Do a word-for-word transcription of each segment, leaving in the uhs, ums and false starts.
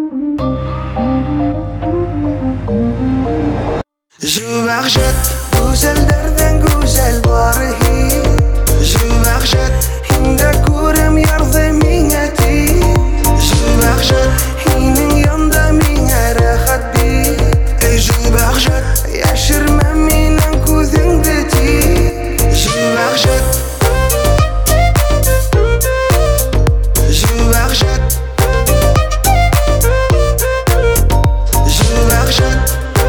Ju vahshat, go'zallardan go'zal borihi. Ju vahshat, hingda ko'rim yardi menga teng. Ju vahshat, hingning yonda menga rahat ber. Ey ju vahshat, yashirma mening ko'zingda teng. Ju vahshat, ju vahshat, ju vahshat.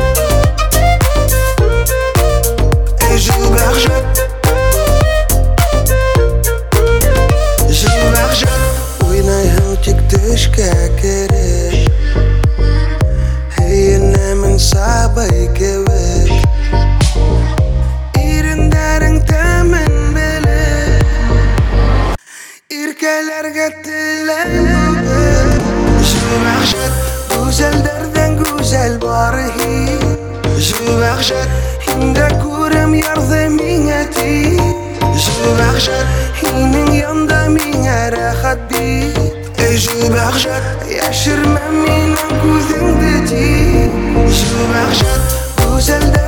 Go'zallardan go'zal borihi. Ju vahshat, hingda ko'rim yardi menga teng. Ju vahshat, hingning yonda menga rahat ber. Ey ju vahshat, yashirma mening ko'zingda teng. Ju vahshat, go'zal